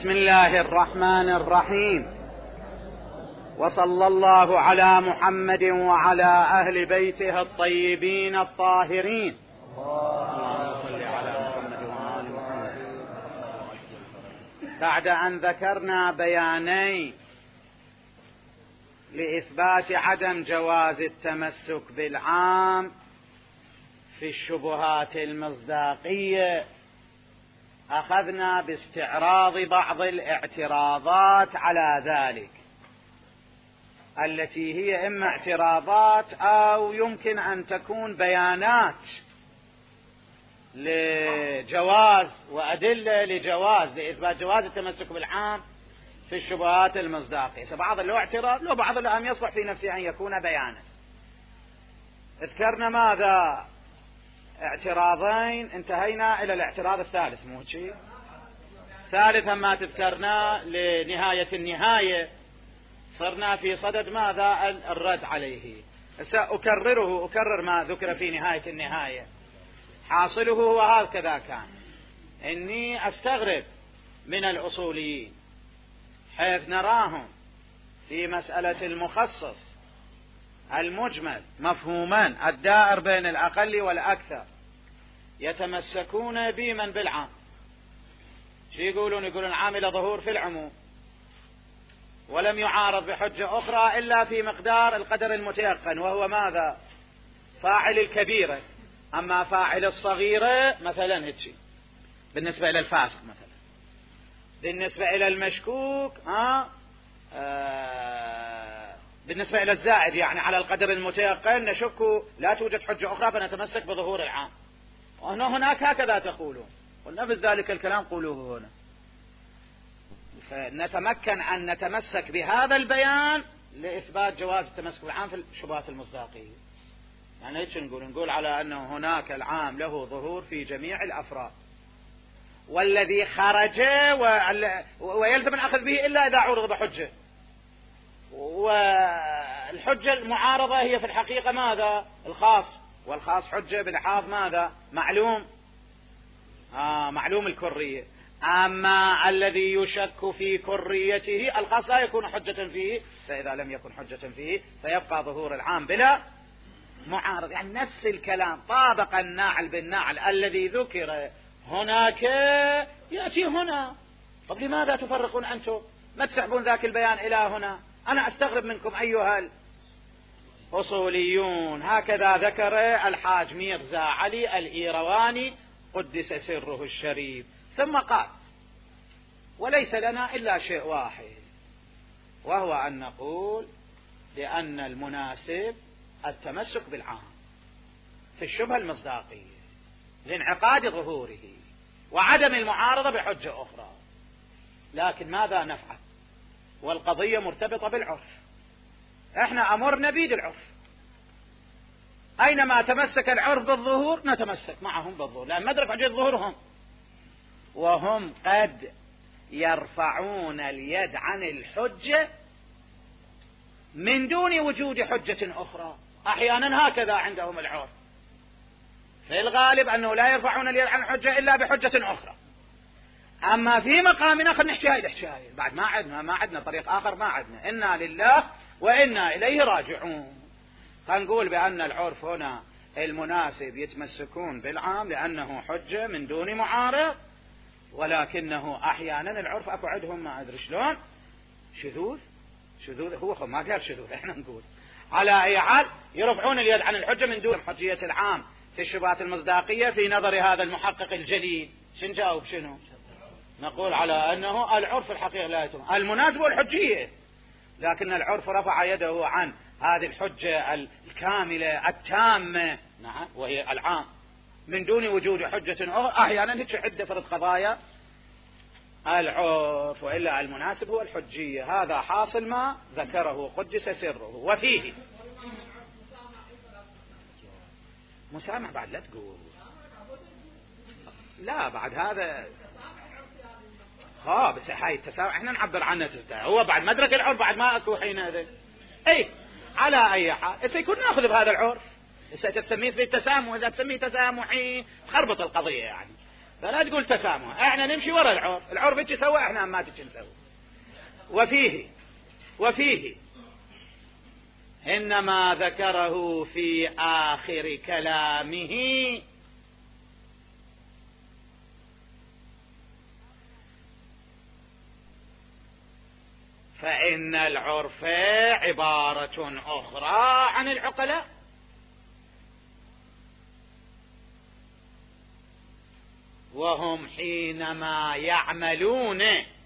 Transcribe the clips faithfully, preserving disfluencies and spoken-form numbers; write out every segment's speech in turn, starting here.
بسم الله الرحمن الرحيم، وصلى الله على محمد وعلى أهل بيته الطيبين الطاهرين. اللهم صل على محمد وآل محمد. بعد أن ذكرنا بياني لإثبات عدم جواز التمسك بالعام في الشبهات المصداقية، أخذنا باستعراض بعض الاعتراضات على ذلك، التي هي إما اعتراضات أو يمكن أن تكون بيانات لجواز وأدلة لجواز لإثبات جواز التمسك بالعام في الشبهات المصداقية. بعض له اعتراض، لو بعض الأهم يصلح في نفسه أن يكون بيانا. ذكرنا ماذا؟ اعتراضين، انتهينا إلى الاعتراض الثالث، مو شيء ثالثا ما تذكرنا لنهاية النهاية، صرنا في صدد ماذا؟ الرد عليه. سأكرره أكرر ما ذكر في نهاية النهاية. حاصله هو هكذا كان، إني أستغرب من الأصوليين حيث نراهم في مسألة المخصص المجمل مفهوما الدائر بين الأقل والأكثر يتمسكون بمن بالعام. شو يقولون؟ يقولون عامل ظهور في العموم، ولم يعارض بحجة أخرى إلا في مقدار القدر المتيقن، وهو ماذا؟ فاعل الكبيرة. أما فاعل الصغيرة مثلا هيك بالنسبة إلى الفاسق، مثلا بالنسبة إلى المشكوك ها آه بالنسبة إلى الزائد يعني على القدر المتيقن نشك لا توجد حجة أخرى فنتمسك بظهور العام. وهنا هناك هكذا تقولون، ونفذ ذلك الكلام قولوه هنا، فنتمكن أن نتمسك بهذا البيان لإثبات جواز التمسك بالعام في الشبهات المصداقية. يعني هيك نقول نقول على أنه هناك العام له ظهور في جميع الأفراد، والذي خرج ويلزم الأخذ به إلا إذا عرض بحجة، والحجة المعارضة هي في الحقيقة ماذا؟ الخاص، والخاص حجة بلحاظ ماذا؟ معلوم آه معلوم الكرية. أما الذي يشك في كريته الخاص لا يكون حجة فيه، فإذا لم يكن حجة فيه فيبقى ظهور العام بلا معارض. يعني نفس الكلام، طابق الناعل بالناعل، الذي ذكر هناك يأتي هنا. طب لماذا تفرقون أنتم؟ ما تسحبون ذاك البيان إلى هنا؟ أنا أستغرب منكم أيها الأصوليون. هكذا ذكر الحاج ميرزا علي الإيرواني قدس سره الشريف، ثم قال: وليس لنا إلا شيء واحد، وهو أن نقول بأن المناسب التمسك بالعام في الشبهة المصداقية لانعقاد ظهوره وعدم المعارضة بحجة أخرى. لكن ماذا نفعل؟ والقضية مرتبطة بالعرف، احنا أمرنا بيد العرف، أينما تمسك العرف بالظهور نتمسك معهم بالظهور، لأن مدرك حجة ظهورهم، وهم قد يرفعون اليد عن الحجة من دون وجود حجة أخرى. أحيانا هكذا عندهم العرف، في الغالب أنه لا يرفعون اليد عن الحجة إلا بحجة أخرى. أما في مقام آخر نحكي هاي الحكاية، بعد ما عدنا ما عدنا طريق آخر، ما عدنا، إنا لله وإنا إليه راجعون. فنقول بأن العرف هنا المناسب يتمسكون بالعام لأنه حجة من دون معارض، ولكنه أحيانا العرف أكو عندهم ما أدري شلون شذوذ شذوذ هو ما قال شذوذ، احنا نقول على أي حال يرفعون اليد عن الحجة من دون حجية العام في الشبهات المصداقية. في نظر هذا المحقق الجليل شن جاوب؟ شنو نقول؟ على أنه العرف الحقيقة لا يتم المناسب والحجية، لكن العرف رفع يده عن هذه الحجة الكاملة التامة، نعم، وهي العام من دون وجود حجة أخرى. أحيانا هيك عدة فرد قضايا العرف، وإلا المناسب هو الحجية. هذا حاصل ما ذكره قدس سره. وفيه مسامح بعد لا تقول لا، بعد هذا ها بس هاي التسامح احنا نعبر عنه تستاهل، هو بعد مدرك العرف بعد ما اكو حينئذ. اي على اي حال هسه يكون ناخذ بهذا العرف، هسه تسميه في التسامح، اذا تسميه تسامحي تخربط القضيه يعني. فلا تقول تسامح، احنا نمشي وراء العرف، العرف ايش يسوي احنا ما تيجي نسوي. وفيه وفيه إنما ذكره في آخر كلامه فإن العرف عبارة أخرى عن العقلاء، وهم حينما يعملون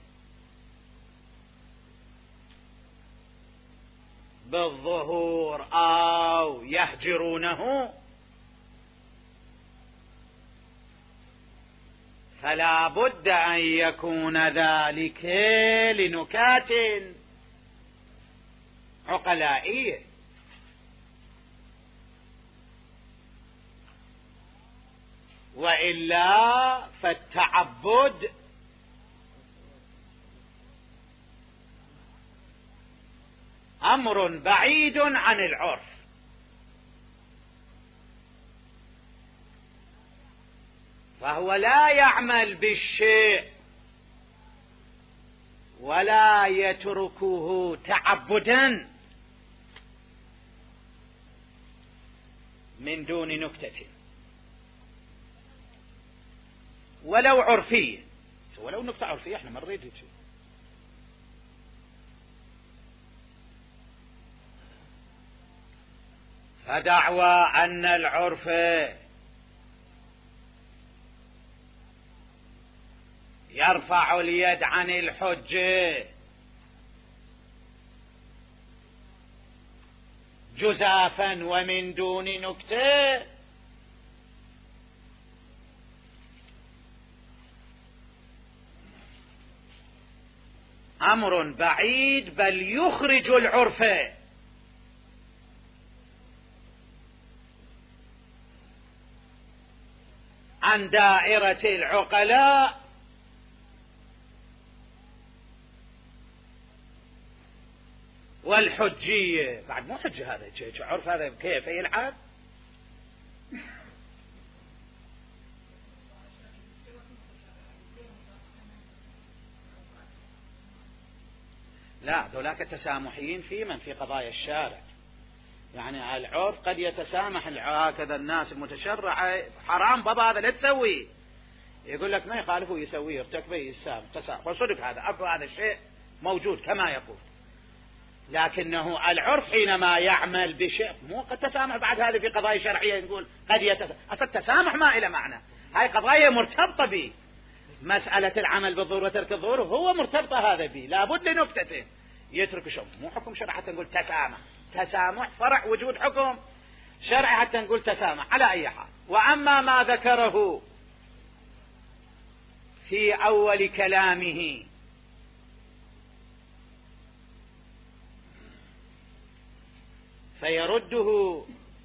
بالظهور أو يهجرونه فلا بد أن يكون ذلك لنكات عقلائية، وإلا فالتعبد أمر بعيد عن العرف. فهو لا يعمل بالشيء ولا يتركه تعبدا من دون نكتة ولو عرفية، ولو نكتة عرفية احنا ما نريد. فدعوى أن العرف يرفع اليد عن الحجة جزافا ومن دون نكتة أمر بعيد، بل يخرج العرف عن دائرة العقلاء والحجية. بعد مو حجة هذا، عرف هذا كيف يلعب؟ لا، ذولاك التسامحيين في من في قضايا الشارع، يعني العرف قد يتسامح هكذا الناس المتشرعة، حرام بابا هذا لا تسوي، يقول لك ما يخالفه يسويه يرتكبه يسامح تسامح، وصدق هذا أكو هذا الشيء موجود كما يقول. لكنه العرف حينما يعمل بشيء مو قد تسامح بعد هذه في قضايا شرعية نقول قد يتسامح، أصلا التسامح ما إلى معنى، هاي قضايا مرتبطة به، مسألة العمل بالظهور وترك الظهور هو مرتبطة هذا به، لابد لنكتة يترك شيء، مو حكم شرعي حتى نقول تسامح، تسامح فرع وجود حكم شرعي حتى نقول تسامح على أي حال. وأما ما ذكره في أول كلامه فيرده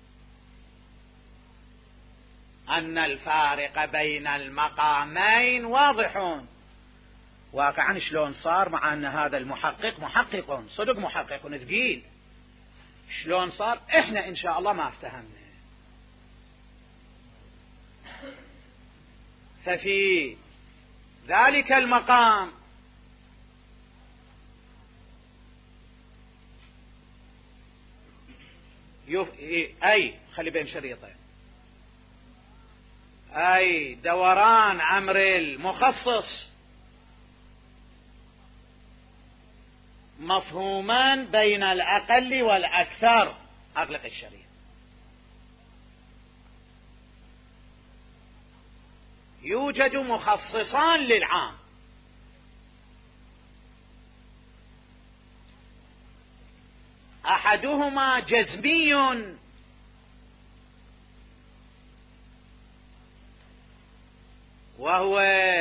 أن الفارق بين المقامين واضح. واقعا شلون صار مع أن هذا المحقق محقق صدق محقق ثقيل، شلون صار إحنا إن شاء الله ما افتهمنا. ففي ذلك المقام يف... أي خلي بين شريطين، أي دوران أمر المخصص مفهوما بين الأقل والأكثر. أغلق الشريط. يوجد مخصصان للعام، أحدهما جزمي وهو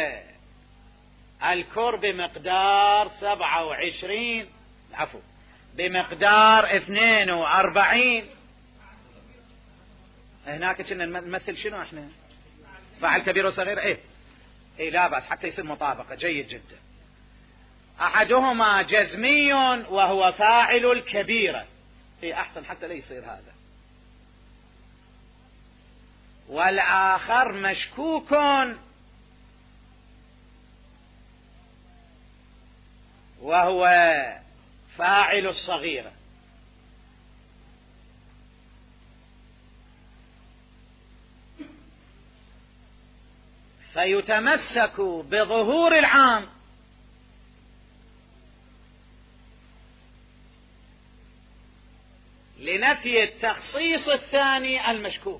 الكر بمقدار سبعة وعشرين عفو بمقدار اثنين واربعين. هناك كنا نمثل شنو احنا فاعل كبير وصغير، ايه ايه لا بأس حتى يصير مطابقة، جيد جدا. احدهما جزمي وهو فاعل الكبيرة، ايه احسن حتى لا يصير هذا. والآخر مشكوك وهو فاعل الصغيرة، فيتمسك بظهور العام لنفي التخصيص الثاني المشكوك.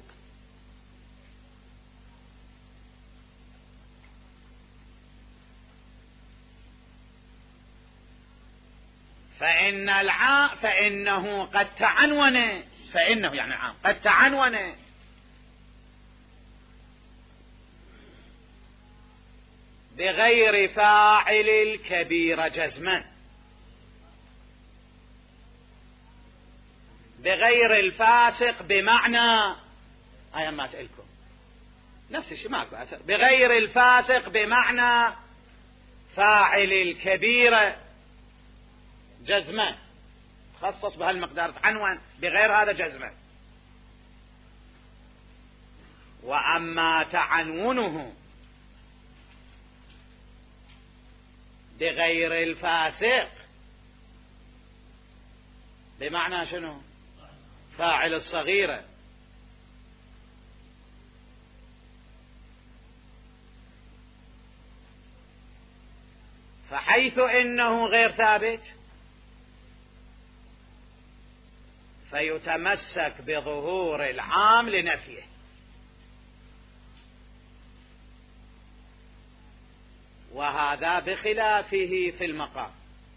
فإن العام فإنه قد تعنون، فإنه يعني عام قد تعنون بغير فاعل الكبير جزما، بغير الفاسق بمعنى أي ما تقلكم نفس الشيء ماكو أثر، بغير الفاسق بمعنى فاعل الكبير جزما، تخصص بهالمقدار تعنون بغير هذا جزما. وأما تعنونه بغير الفاسق بمعنى شنو؟ فاعل الصغيرة، فحيث إنه غير ثابت فيتمسك بظهور العام لنفيه، وهذا بخلافه في المقام.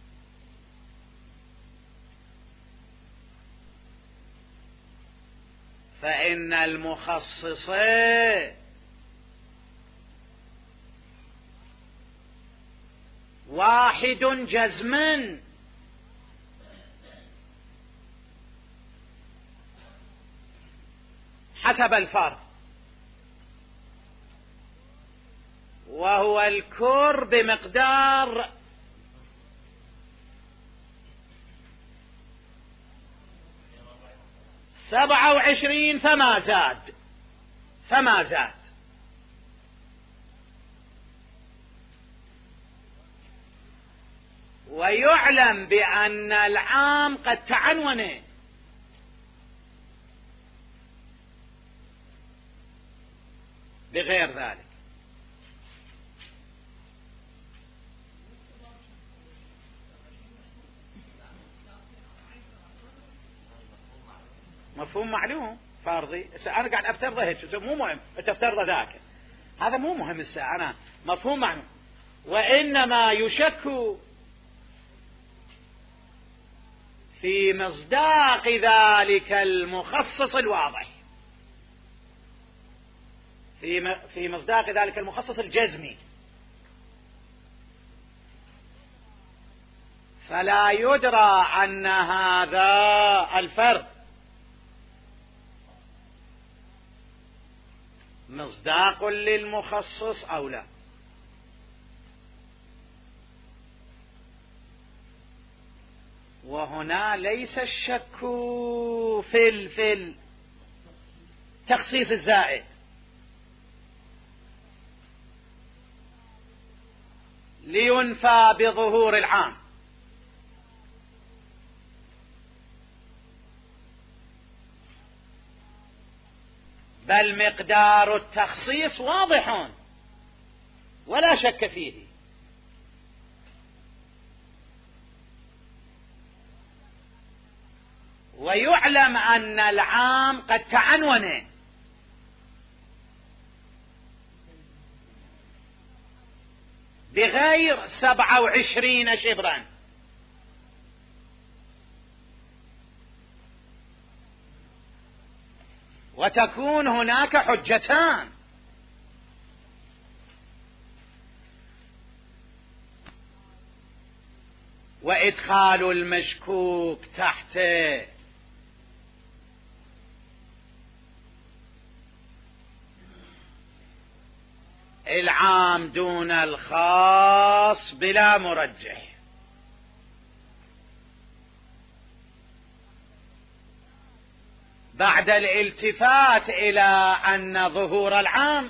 فإن المخصص واحد جزما حسب الفرض، وهو الكر بمقدار سبعة وعشرين فما زاد فما زاد ويعلم بأن العام قد تعنون بغير ذلك. مفهوم معلوم فارضي. أنا قاعد أفترضه هيك، مو مهم أنت افترضه ذاك، هذا مو مهم الساعة. أنا مفهوم معلوم. وإنما يشك في مصداق ذلك المخصص الواضح، في في مصداق ذلك المخصص الجزمي، فلا يدرى أن هذا الفرد مصداق للمخصص أو لا. وهنا ليس الشك في في التخصيص الزائد، لينفى بظهور العام، بل مقدار التخصيص واضح ولا شك فيه. ويعلم أن العام قد تعنون بغير سبعة وعشرين شبرا، وتكون هناك حجتان: وإدخال المشكوك تحت العام دون الخاص بلا مرجح، بعد الالتفات إلى أن ظهور العام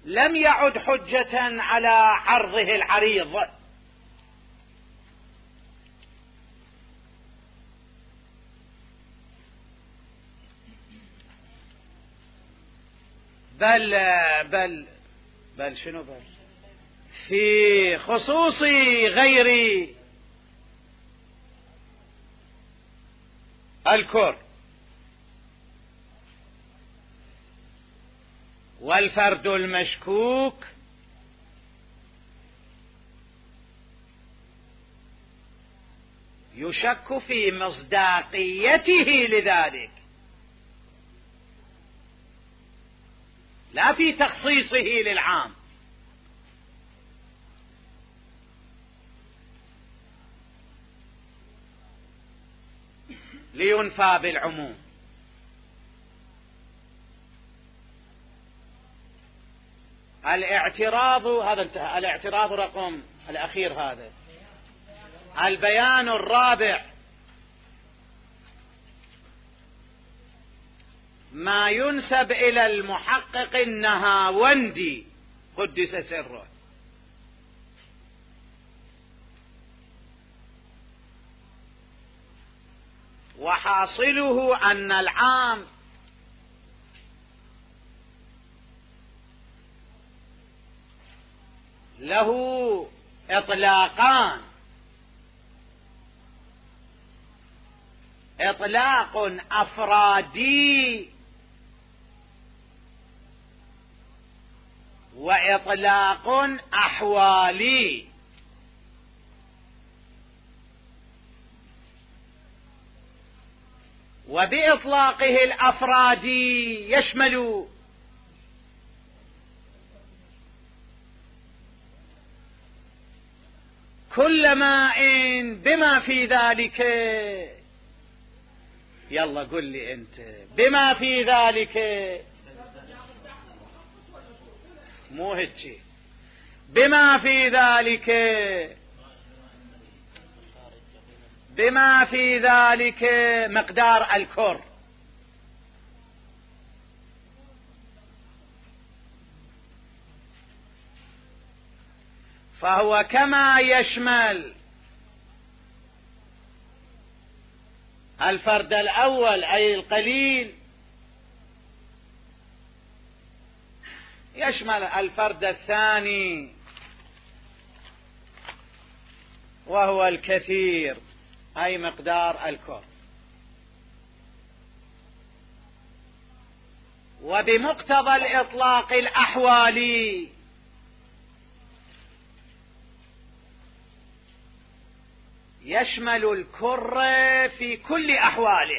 لم يعد حجة على عرضه العريض، بل بل بل شنو بل في خصوص غير الكر والفرد المشكوك يشك في مصداقيته لذلك، لا في تخصيصه للعام، لينفى بالعموم. الاعتراض هذا انتهى، الاعتراض رقم الأخير هذا. البيان الرابع ما ينسب إلى المحقق النهاوندي قدس سره، وحاصله أن العام له إطلاقان: إطلاق أفرادي وإطلاق أحوالي. وبإطلاقه الأفرادي يشمل كل ماء بما في ذلك، يلا قل لي أنت بما في ذلك، مو هيك، بما في ذلك بما في ذلك مقدار الكر، فهو كما يشمل الفرد الأول أي القليل، يشمل الفرد الثاني وهو الكثير أي مقدار الكر. وبمقتضى الإطلاق الأحوالي يشمل الكر في كل أحواله،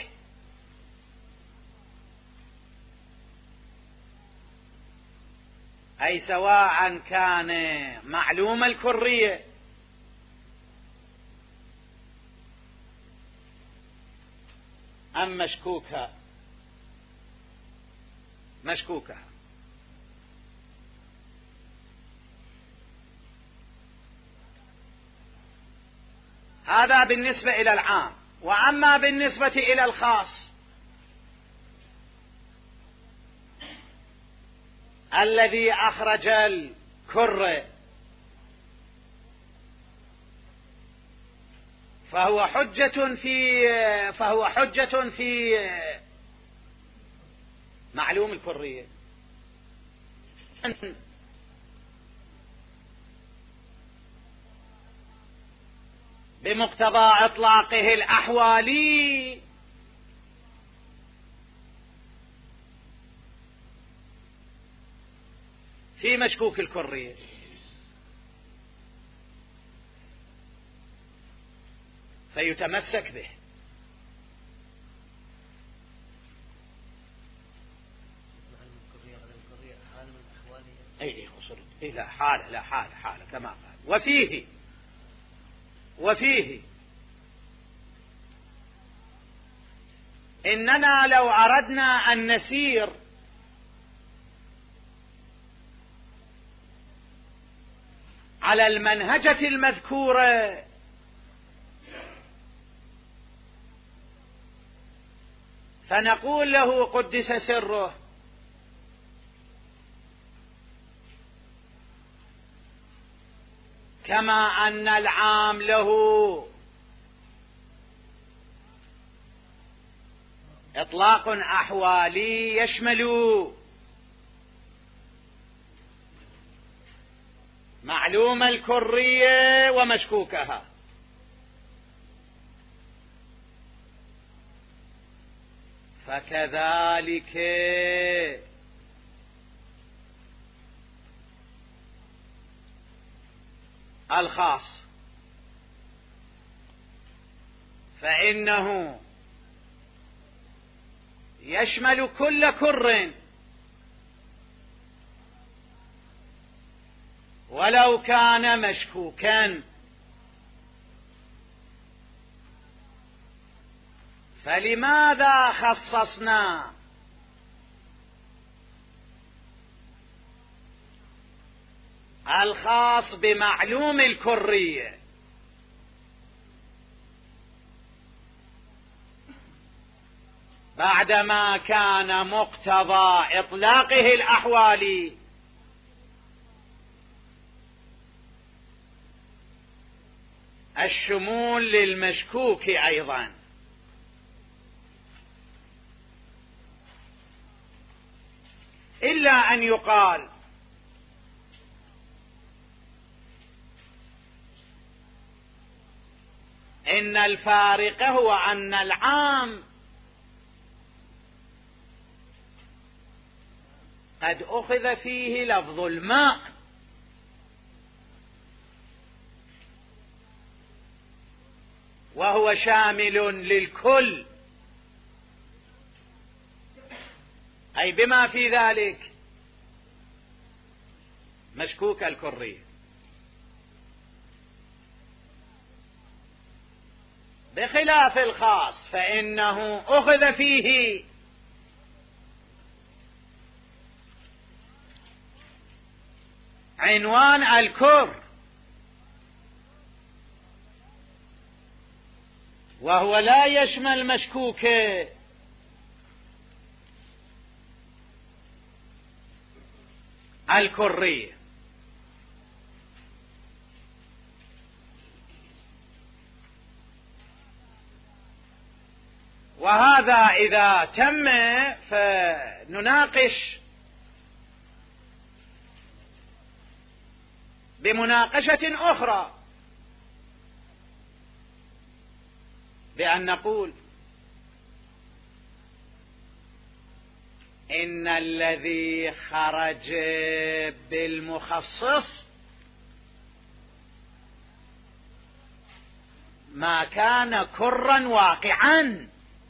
أي سواء كان معلوم الكرية أم مشكوكها مشكوكها هذا بالنسبة إلى العام. وأما بالنسبة إلى الخاص الذي أخرج الكر فهو حجة في فهو حجة في معلوم الكرية، بمقتضى إطلاقه الأحوالي في مشكوك الكرية. فيتمسك به. اي خسرت اي لا حالة لا حالة حالة كما قال. وفيه وفيه إننا لو أردنا أن نسير على المنهجة المذكورة فنقول له قدس سره: كما أن العام له إطلاق أحوالي يشمل معلوم الكرية ومشكوكها، فكذلك الخاص، فإنه يشمل كل كر ولو كان مشكوكا. فلماذا خصصنا الخاص بمعلوم الكرية؟ بعدما كان مقتضى إطلاقه الأحوالي الشمول للمشكوك أيضا. إلا أن يقال إن الفارق هو أن العام قد أخذ فيه لفظ الماء، وهو شامل للكل، أي بما في ذلك مشكوك الكرية، بخلاف الخاص فإنه أخذ فيه عنوان الكر، وهو لا يشمل مشكوك الكرية. وهذا إذا تم فنناقش بمناقشة أخرى بأن نقول إن الذي خرج بالمخصص ما كان كرا واقعا،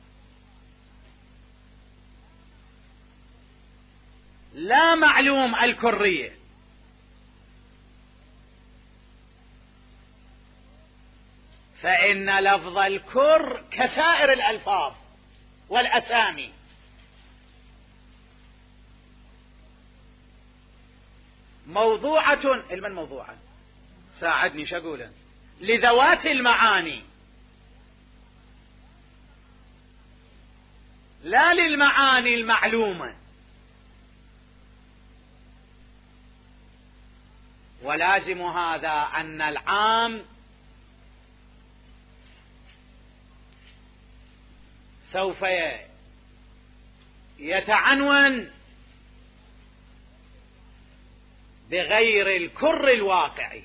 لا معلوم الكرية، فإن لفظ الكر كسائر الألفاظ والأسامي موضوعة، علما موضوعا ساعدني شقولا لذوات المعاني لا للمعاني المعلومة. ولازم هذا أن العام سوف يتعنون بغير الكر الواقعي،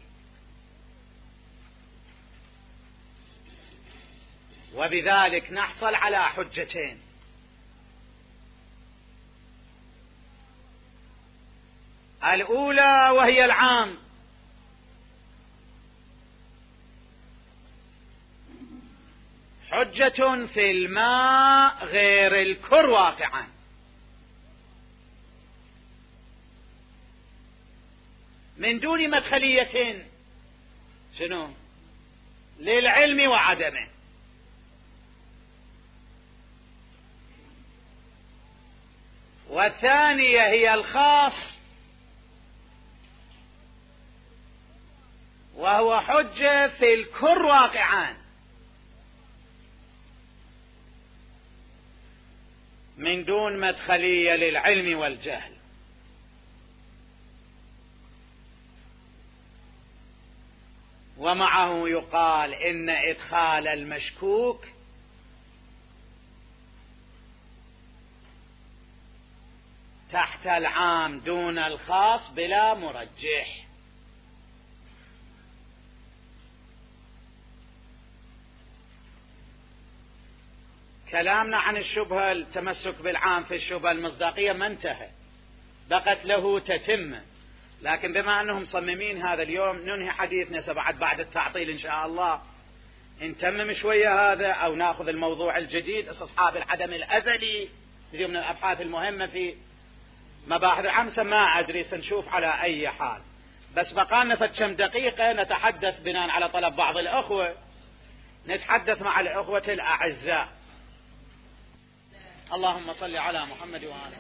وبذلك نحصل على حجتين: الأولى وهي العام، حجة في الماء غير الكر واقعا، من دون مدخلية شنو للعلم وعدمه. والثانية هي الخاص، وهو حجة في الكر واقعا، من دون مدخلية للعلم والجهل. ومعه يقال إن إدخال المشكوك تحت العام دون الخاص بلا مرجح. كلامنا عن الشبهة التمسك بالعام في الشبهة المصداقية ما انتهى، بقت له تتمة، لكن بما أنهم مصممين هذا اليوم ننهي حديثنا سبعة بعد التعطيل إن شاء الله، نتمم شوية هذا أو ناخذ الموضوع الجديد استصحاب العدم الأزلي، هذه من الأبحاث المهمة في مباحث العمسة، ما أدري سنشوف على أي حال، بس بقالنا فكم دقيقة نتحدث بناء على طلب بعض الأخوة، نتحدث مع الأخوة الأعزاء. اللهم صل على محمد وآله.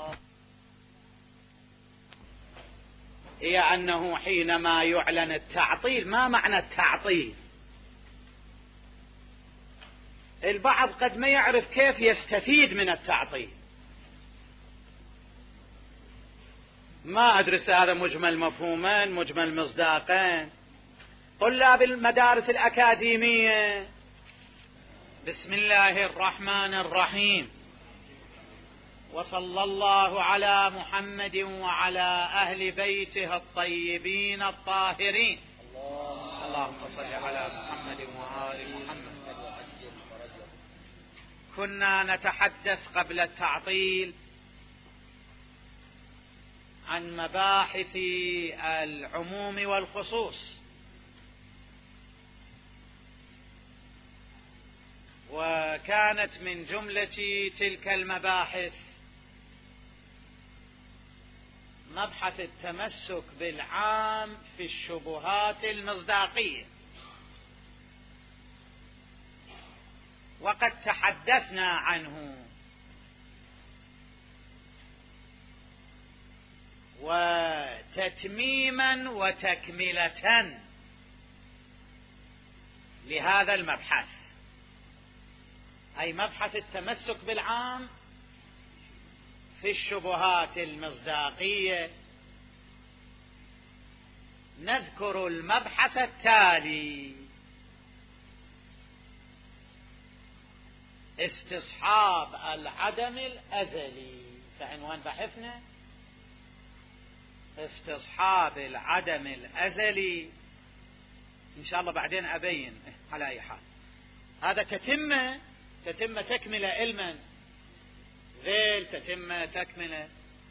هي أنه حينما يعلن التعطيل، ما معنى التعطيل؟ البعض قد ما يعرف كيف يستفيد من التعطيل، ما أدرس هذا مجمل مفهومين مجمل مصداقين. طلاب المدارس الأكاديمية، بسم الله الرحمن الرحيم، وصلى الله على محمد وعلى أهل بيته الطيبين الطاهرين. اللهم صل على محمد وآل محمد. كنا نتحدث قبل التعطيل عن مباحث العموم والخصوص، وكانت من جملة تلك المباحث مبحث التمسك بالعام في الشبهات المصداقية، وقد تحدثنا عنه، وتتميما وتكملة لهذا المبحث، أي مبحث التمسك بالعام في الشبهات المصداقية، نذكر المبحث التالي: استصحاب العدم الأزلي. فعنوان بحثنا استصحاب العدم الأزلي، إن شاء الله بعدين أبين على أي حال. هذا تتمة تتمة تكملة علما، ذيل تتمة تكملة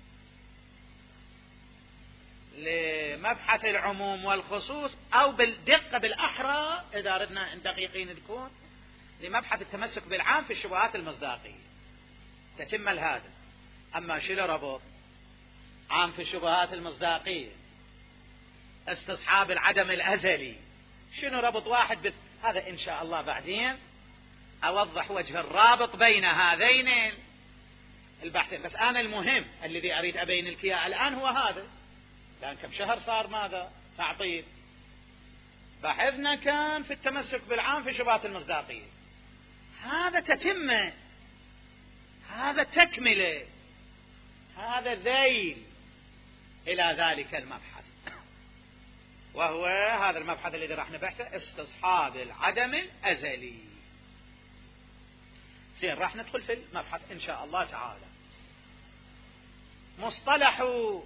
لمبحث العموم والخصوص، أو بالدقة بالأحرى إذا أردنا أن دقيقين نكون، لمبحث التمسك بالعام في الشبهات المصداقية، تتمة لهذا. أما شو ربط عام في الشبهات المصداقية استصحاب العدم الأزلي، شنو ربط واحد بث... هذا إن شاء الله بعدين أوضح وجه الرابط بين هذين البحثين، بس أنا المهم الذي أريد أبين لك إياه الآن هو هذا، لأن كم شهر صار ماذا تعطيل، بحثنا كان في التمسك بالعام في الشبهات المصداقية، هذا تتمة، هذا تكملة، هذا ذيل إلى ذلك المبحث، وهو هذا المبحث الذي راح نبحثه استصحاب العدم الأزلي. زين، راح ندخل في المبحث إن شاء الله تعالى. مصطلح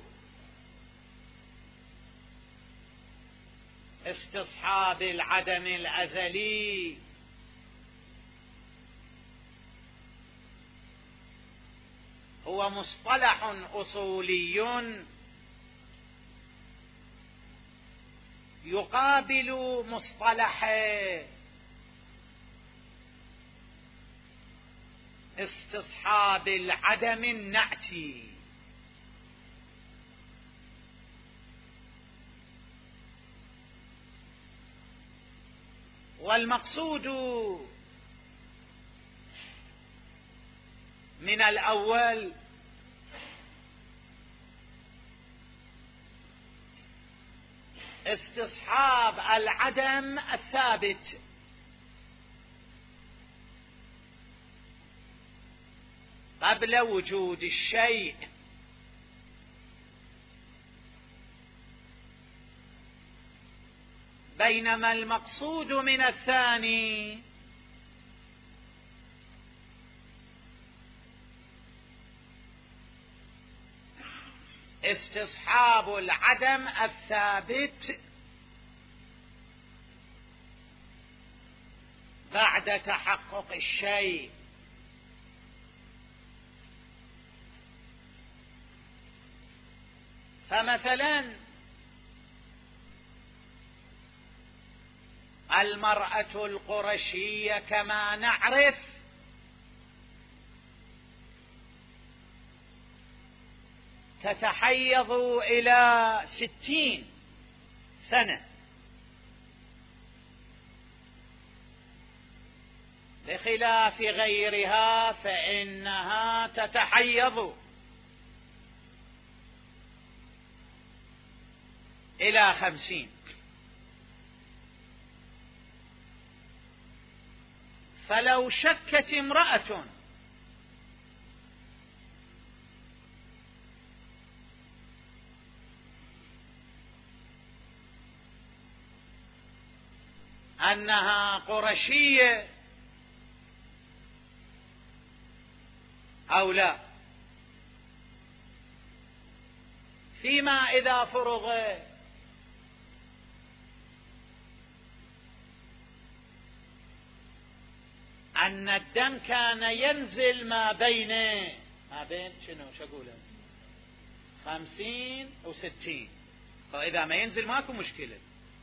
استصحاب العدم الأزلي هو مصطلح أصولي يقابل مصطلح استصحاب العدم النعتي، والمقصود من الأول استصحاب العدم الثابت، قبل وجود الشيء، بينما المقصود من الثاني استصحاب العدم الثابت بعد تحقق الشيء. فمثلا المرأة القرشية كما نعرف تتحيض إلى ستين سنة، بخلاف غيرها فإنها تتحيض إلى خمسين. فلو شكت امرأة أنها قرشية أو لا، فيما إذا فرض أن الدم كان ينزل ما بين ما بين شنو شقول خمسين وستين، فإذا ما ينزل ماكو مشكلة.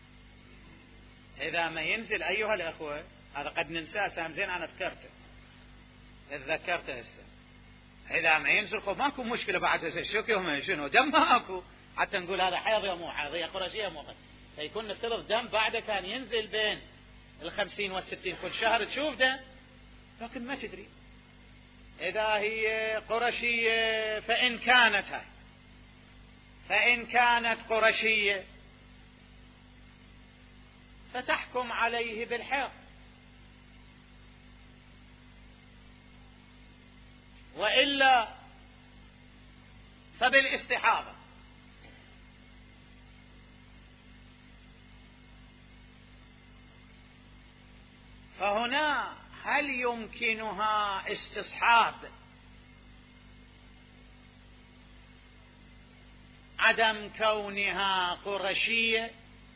إذا ما ينزل أيها الأخوة، هذا قد ننساه سام زين أنا ذكرته اتذكرته هسه، إذا ما ينزل خب ماكو مشكلة بعد هسه الشوك يوم شنو دم ماكو، حتى نقول هذا حيض يا مو حيض، هي قرشية مو حيض، فيكون نفترض دم بعده كان ينزل بين الخمسين والستين كل شهر تشوف ده، لكن ما تدري إذا هي قرشية. فإن كانت هاي فإن كانت قرشية فتحكم عليه بالحيض، وإلا فبالاستحاضة. فهنا هل يمكنها استصحاب عدم كونها قرشية؟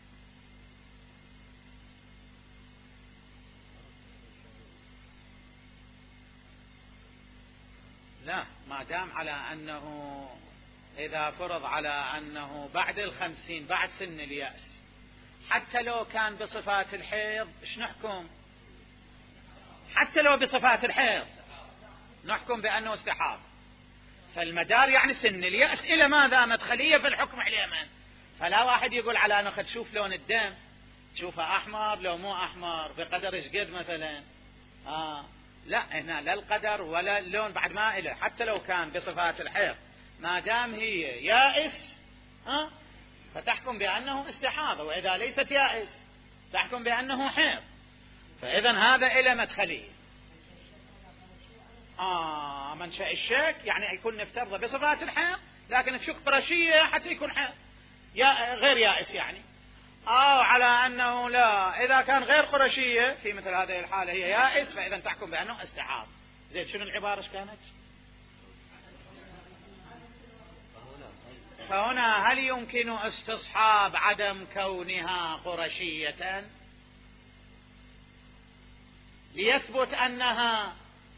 لا، ما دام على أنه إذا فرض على أنه بعد الخمسين بعد سن اليأس، حتى لو كان بصفات الحيض ايش نحكم؟ حتى لو بصفات الحيض نحكم بأنه استحاض. فالمدار يعني سن اليأس إلى ماذا؟ مدخلية في الحكم عليها. فلا واحد يقول على أنه خد شوف لون الدم تشوفه أحمر لو مو أحمر بقدر إيش قد مثلا، آه لا، هنا لا القدر ولا اللون بعد ما إله، حتى لو كان بصفات الحيض ما دام هي يائس ها فتحكم بأنه استحاضة، وإذا ليست يائس تحكم بأنه حيض. فإذا هذا إلى مدخلي. آه منشأ الشك يعني يكون نفترضه بصفات الحيض، لكن تشك قرشية حتى يكون حيض يا غير يائس يعني، أو على أنه لا، إذا كان غير قرشية في مثل هذه الحالة هي يائس، فإذا تحكم بأنه استحاض. زين شنو العبارة ايش كانت؟ فهنا هل يمكن استصحاب عدم كونها قرشية ليثبت أنها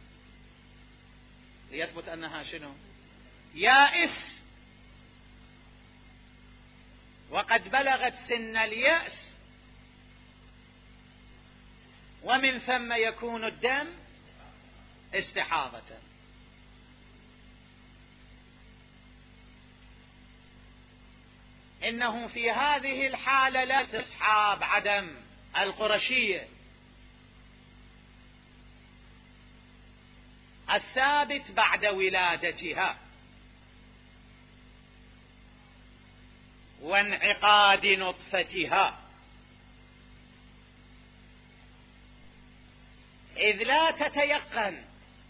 ليثبت أنها شنو؟ يائس، وقد بلغت سن اليأس، ومن ثم يكون الدم استحاضة. إنه في هذه الحالة لا تصحاب عدم القرشية الثابت بعد ولادتها وانعقاد نطفتها، إذ لا تتيقن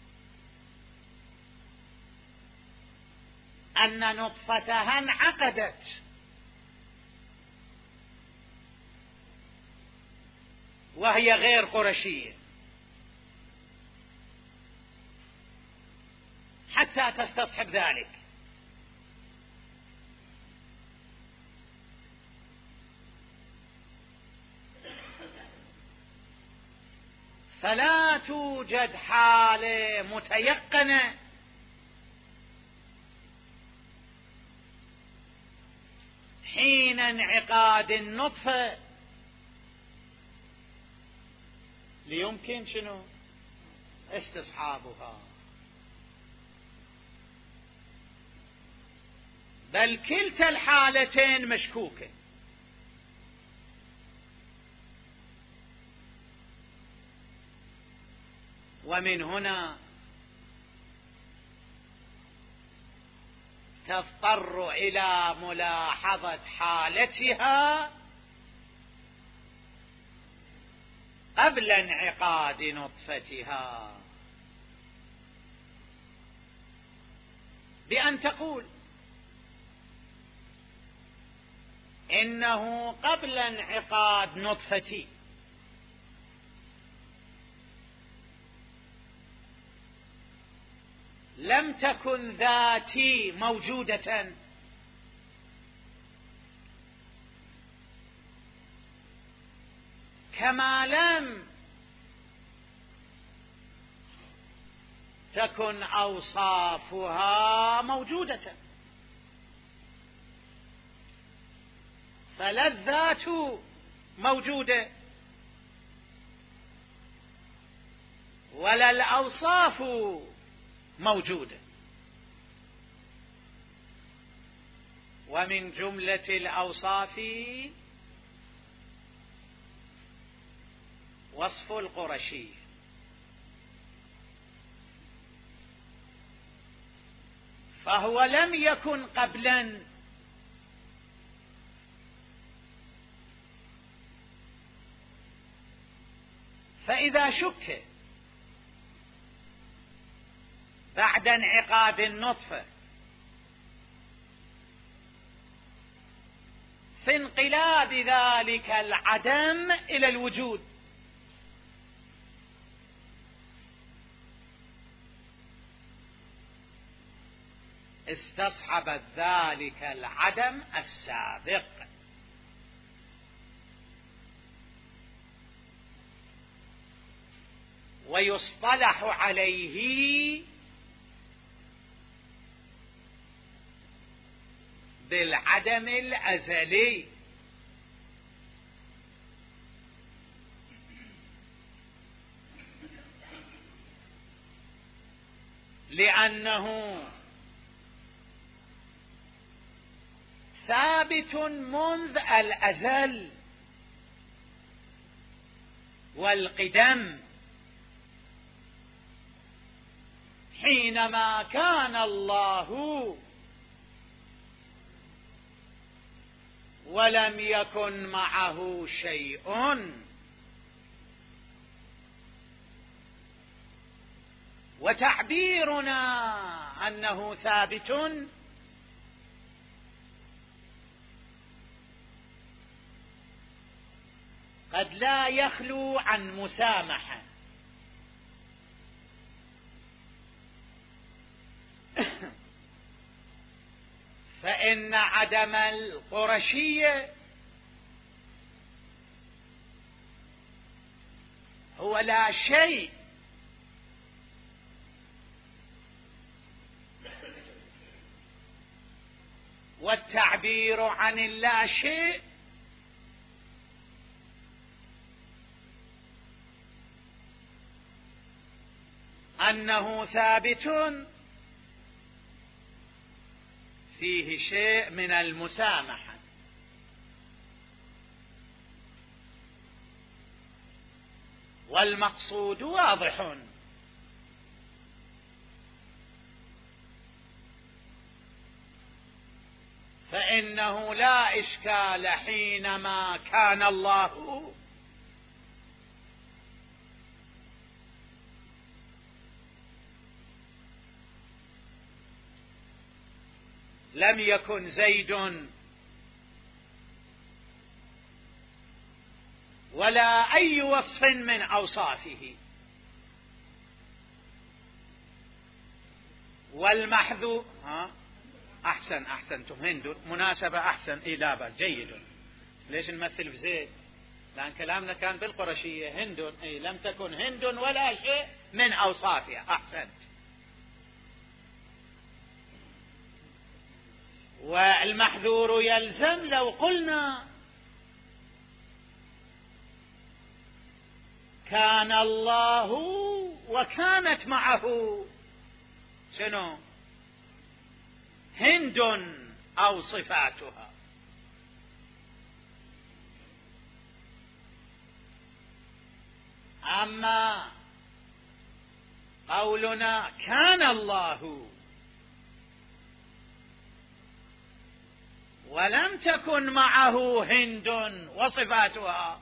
أن نطفتها انعقدت وهي غير قرشية حتى تستصحب ذلك. فلا توجد حالة متيقنة حين انعقاد النطفة ليمكن شنو استصحابها، بل كلتا الحالتين مشكوكة. ومن هنا تضطر إلى ملاحظة حالتها قبل انعقاد نطفتها، بأن تقول إنه قبل انعقاد نطفتي لم تكن ذاتي موجودة، كما لم تكن أوصافها موجودة. فلا الذات موجودة ولا الأوصاف موجودة. ومن جملة الأوصاف وصف القرشي، فهو لم يكن قبلا فإذا شك بعد انعقاد النطفة في انقلاب ذلك العدم إلى الوجود، استصحبت ذلك العدم السابق، ويصطلح عليه بالعدم الأزلي. لأنه ثابت منذ الأزل والقدم، حينما كان الله ولم يكن معه شيء. وتعبيرنا أنه ثابت قد لا يخلو عن مسامحة. فإن عدم القرشية هو لا شيء، والتعبير عن اللا شيء أنه ثابت فيه شيء من المسامحة. والمقصود واضح، فإنه لا إشكال حينما كان الله لم يكن زيد ولا أي وصف من أوصافه. والمحذور ها أحسن أحسنتم هند مناسبة أحسن إيه لا بأس جيد. ليش نمثل في زيد؟ لأن كلامنا كان بالقرشية هند إيه لم تكن هند ولا شيء من أوصافها. أحسنت. والمحذور يلزم لو قلنا كان الله وكانت معه شنو هند أو صفاتها. أما قولنا كان الله ولم تكن معه هند وصفاتها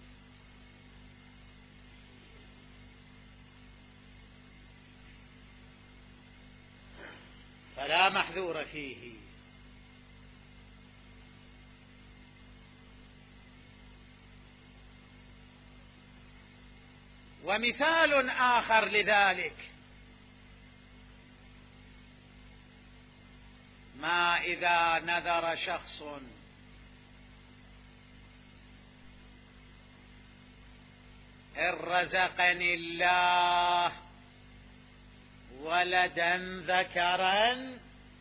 فلا محذور فيه. ومثال آخر لذلك ما إذا نذر شخص إن رزقني الله ولدا ذكرا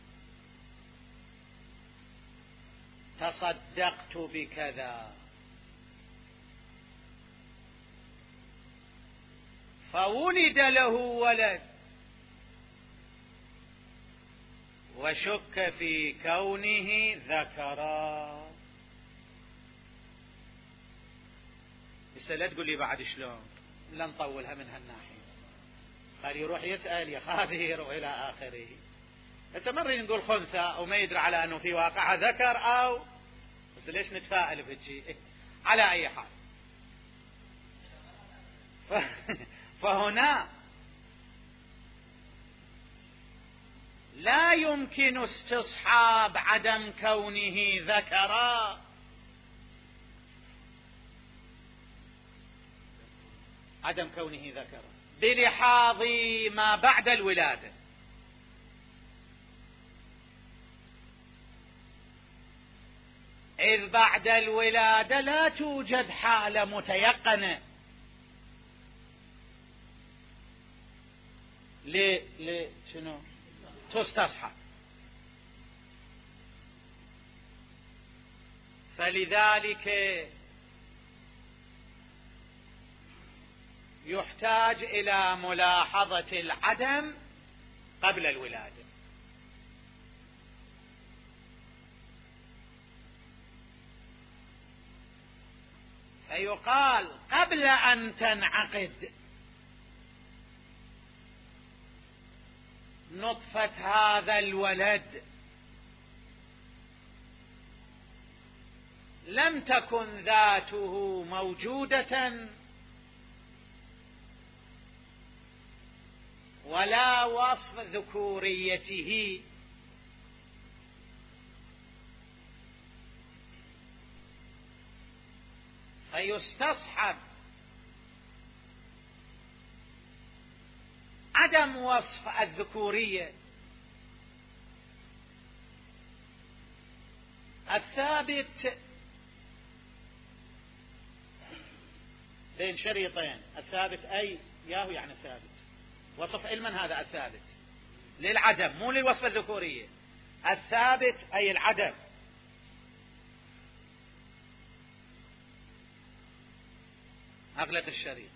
تصدقت بكذا، فولد له ولد وشك في كونه ذكرا. بس لا تقول لي بعد شلون، لا نطولها من هالناحية، قال يروح يسأل يخابر وإلى آخره. هسه ما نريد نقول خنثى أو ما يدري على أنه في واقعها ذكر أو بس ليش نتفائل بهالشيء على أي حال. ف... فهنا لا يمكن استصحاب عدم كونه ذكرا عدم كونه ذكرا بلحاظ ما بعد الولادة. إذ بعد الولادة لا توجد حالة متيقنة ل ل شنو تستصحب، فلذلك يحتاج إلى ملاحظة العدم قبل الولادة. فيقال قبل أن تنعقد نطفة هذا الولد لم تكن ذاته موجودة ولا وصف ذكوريته، فيستصحب عدم وصف الذكورية الثابت بين شريطين. الثابت أي ياهو يعني الثابت وصف علما، هذا الثابت للعدم مو للوصف الذكورية. الثابت أي العدم، أغلق الشريط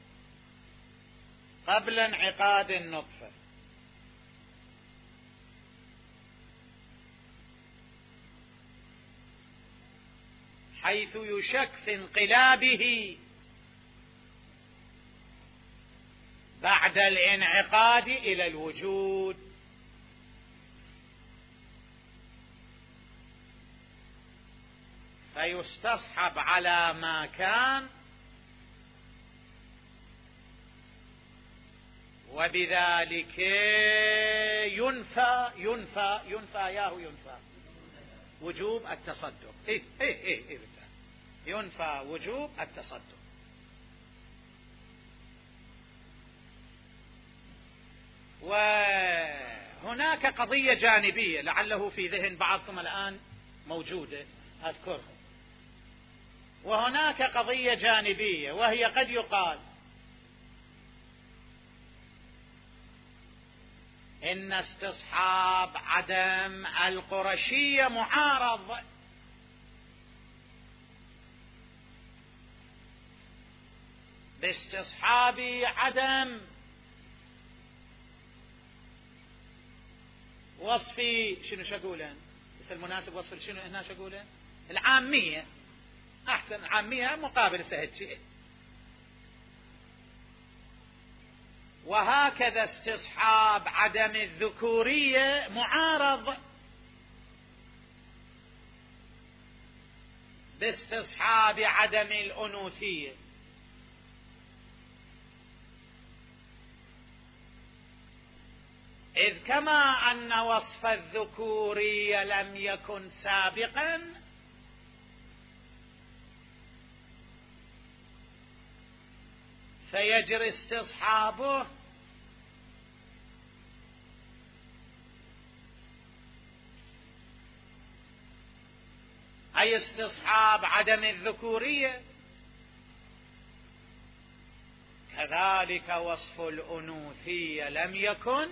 قبل انعقاد النطفة، حيث يشك في انقلابه بعد الانعقاد إلى الوجود. فيستصحب على ما كان، وبذلك ينفى ينفى ينفى ياهو ينفى وجوب التصدق. إيه إيه إيه إيه ينفى وجوب التصدق. وهناك قضية جانبية لعله في ذهن بعضكم الآن موجودة أذكرها. وهناك قضية جانبية وهي قد يقال إن استصحاب عدم القرشية معارض باستصحاب عدم وصف شنو شقوله بس المناسب وصف شنو هنا شقوله العامية أحسن عامية مقابل سهل شيء. وهكذا استصحاب عدم الذكورية معارض باستصحاب عدم الأنوثية. إذ كما أن وصف الذكورية لم يكن سابقا فيجري استصحابه أي استصحاب عدم الذكورية. كذلك وصف الأنوثية لم يكن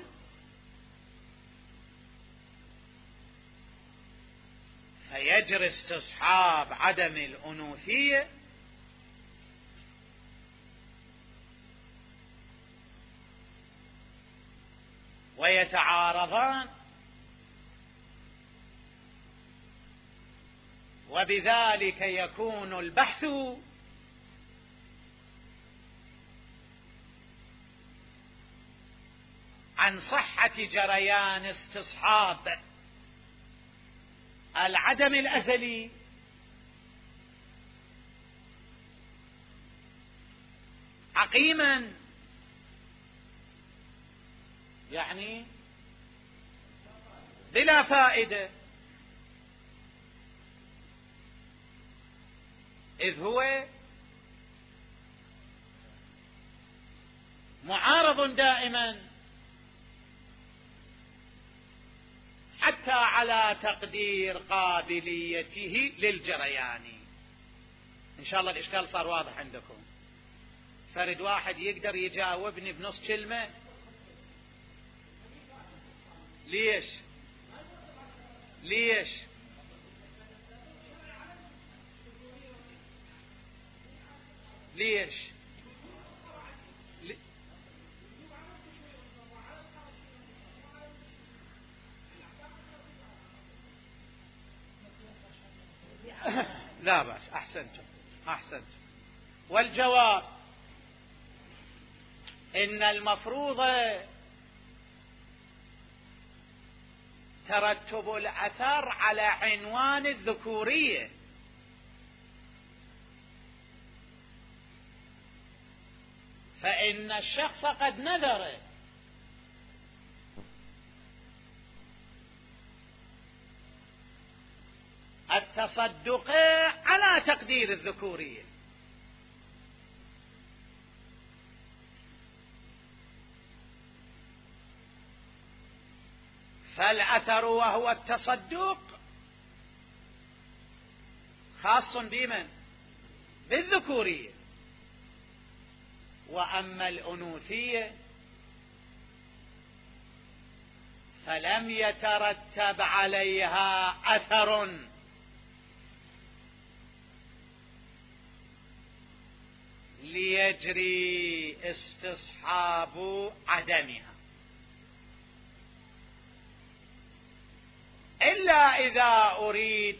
فيجري استصحاب عدم الأنوثية. ويتعارضان وبذلك يكون البحث عن صحة جريان استصحاب العدم الأزلي عقيما، يعني بلا فائدة، إذ هو معارض دائما حتى على تقدير قابليته للجريان. إن شاء الله الإشكال صار واضح عندكم. فرد واحد يقدر يجاوبني بنص كلمة؟ ليش ليش ليش لي... لا بأس، أحسنتم أحسنتم. والجواب إن المفروض ترتب الأثر على عنوان الذكورية، فإن الشخص قد نذر التصدق على تقدير الذكورية، فالأثر وهو التصدق خاص بمن؟ بالذكورية. وأما الأنوثية فلم يترتب عليها أثر ليجري استصحاب عدمها، إلا إذا أريد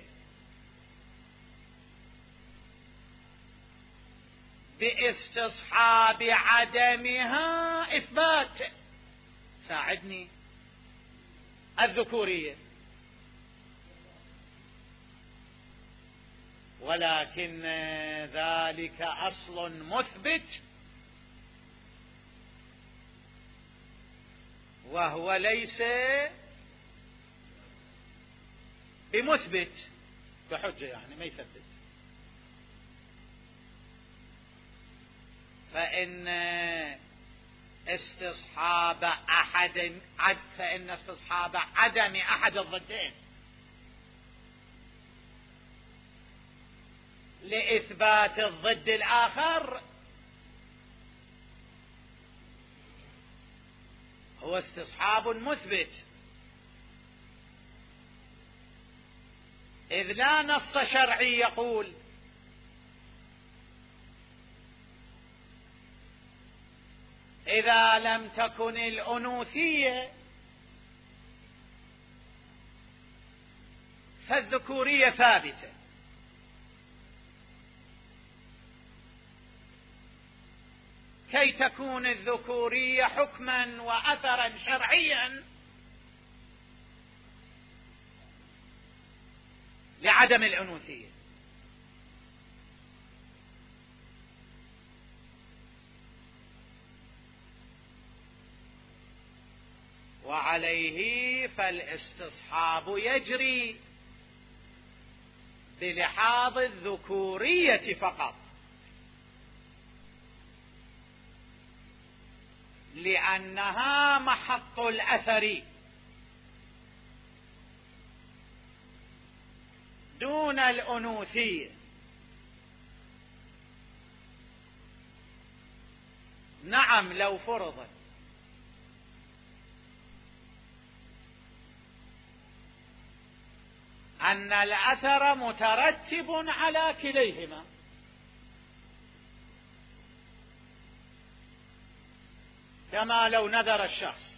باستصحاب عدمها إثبات ساعدني الذكورية، ولكن ذلك أصل مثبت وهو ليس بمثبت بحجة، يعني ما يثبت. فإن استصحاب أحد عد فإن استصحاب عدم أحد الضدين لإثبات الضد الآخر هو استصحاب مثبت، إذ لا نص شرعي يقول إذا لم تكن الأنوثية فالذكورية ثابتة، كي تكون الذكورية حكما وأثرا شرعيا لعدم الأنوثية. وعليه فالاستصحاب يجري بلحاظ الذكورية فقط، لأنها محط الأثر دون الأنوثية. نعم، لو فرض أن الأثر مترتب على كليهما، كما لو نذر الشخص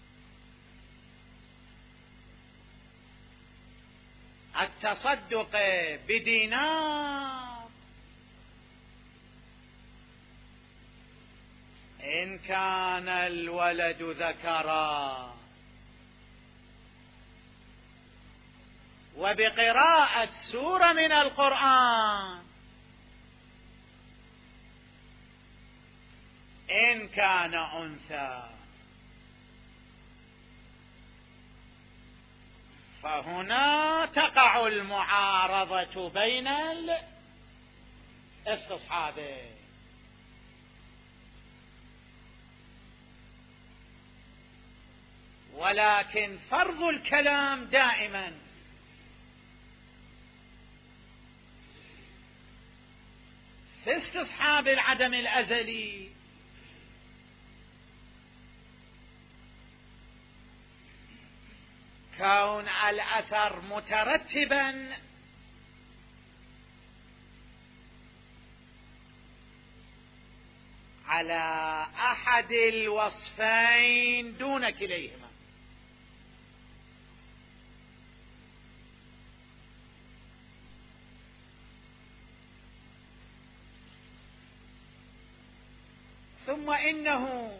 التصدق بدينار إن كان الولد ذكرا، وبقراءة سورة من القرآن إن كان أنثى، فهنا تقع المعارضة بين الاستصحابين. ولكن فرض الكلام دائما في استصحاب العدم الأزلي كون الأثر مترتبا على أحد الوصفين دون كليهما. ثم إنه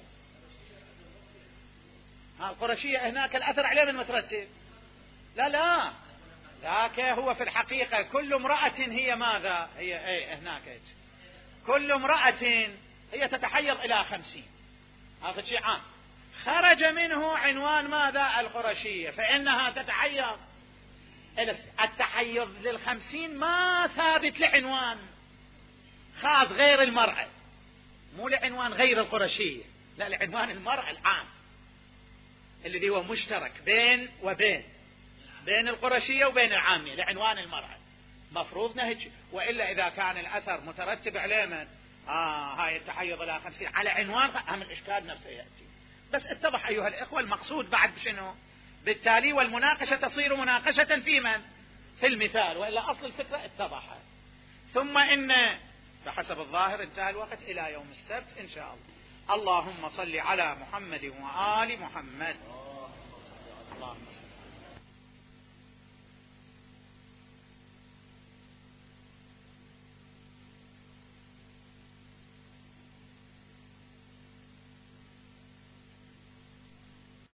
القرشية هناك الأثر عليه من مترتب، لا لا ذاك هو في الحقيقة كل امرأة هي ماذا هي ايه هناك كل امرأة هي تتحيض إلى خمسين، هذا شيء عام، خرج منه عنوان ماذا القرشية، فإنها تتحيض. التحيض للخمسين ما ثابت لعنوان خاص غير المرأة، مو لعنوان غير القرشية، لا لعنوان المرأة العام الذي هو مشترك بين وبين بين القرشية وبين العامية لعنوان المرأة، مفروض نهج. وإلا إذا كان الأثر مترتب عليه من آه هاي التحيض إلى خمسين على عنوان هم الإشكال نفسه يأتي. بس اتضح أيها الإخوة المقصود بعد بشنو؟ بالتالي والمناقشة تصير مناقشة في من؟ في المثال، وإلا أصل الفكرة اتضحت. ثم إن بحسب الظاهر انتهى الوقت إلى يوم السبت إن شاء الله. اللهم صل على محمد وآل محمد. اللهم صل